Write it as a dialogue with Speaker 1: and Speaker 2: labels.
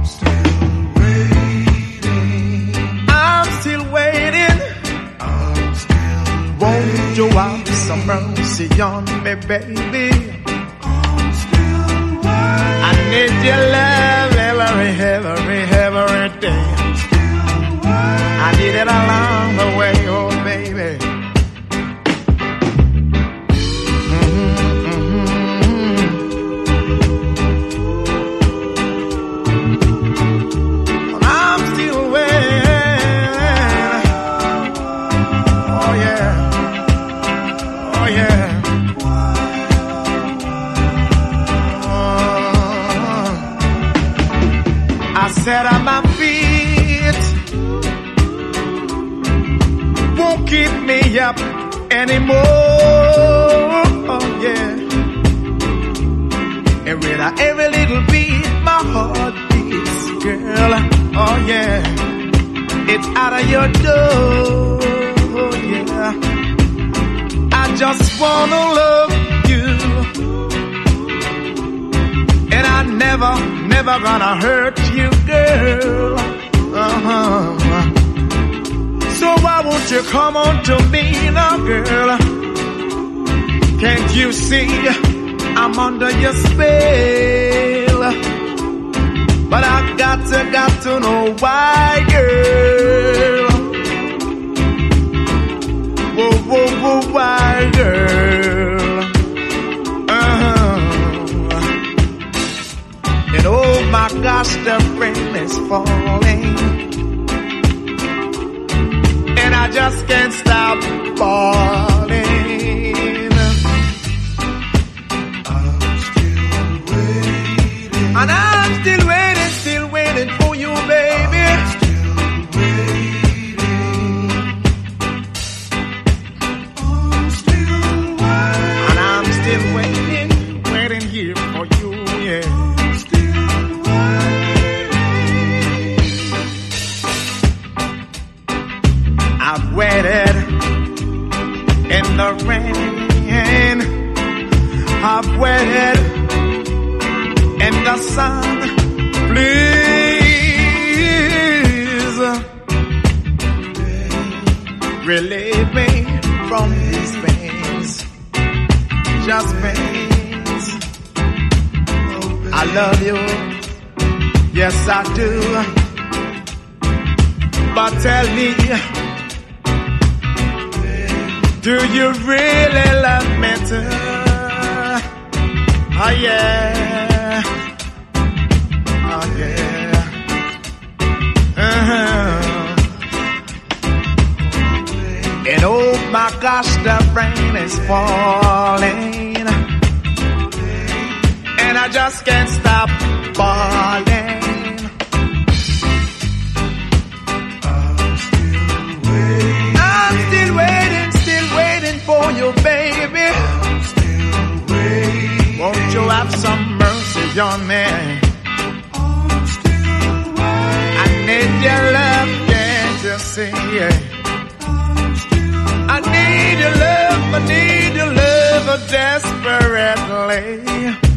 Speaker 1: I'm still waiting. Won't you have some mercy on me, baby? I need your love every day. I need it along the way, oh baby. I'm still waiting. Oh yeah. Oh yeah. I said on my feet won't keep me up anymore. Oh yeah. And with every little beat my heart beats, girl. Oh yeah. It's out of your door. Oh yeah. I just wanna love you. And I never gonna hurt you, girl. So why won't you come on to me now, girl? Can't you see I'm under your spell? But I got to know why, girl. Whoa, why, girl? And oh my gosh, the rain is falling, and I just can't stop falling. I'm still waiting, and I'm still waiting for you, baby. I'm still waiting. I'm still waiting, and I'm still waiting here for you, yeah. I've waited in the rain. I've waited in the sun. Please relieve me from these pains. Just pains. I love you. Yes, I do. But tell me, do you really love me too? Oh yeah. Oh yeah. And oh my gosh, the rain is falling, and I just can't stop falling. For you, baby. I'm still waiting. Won't you have some mercy on me? I'm still waiting. I need your love, can't you see? I'm still I need your love desperately.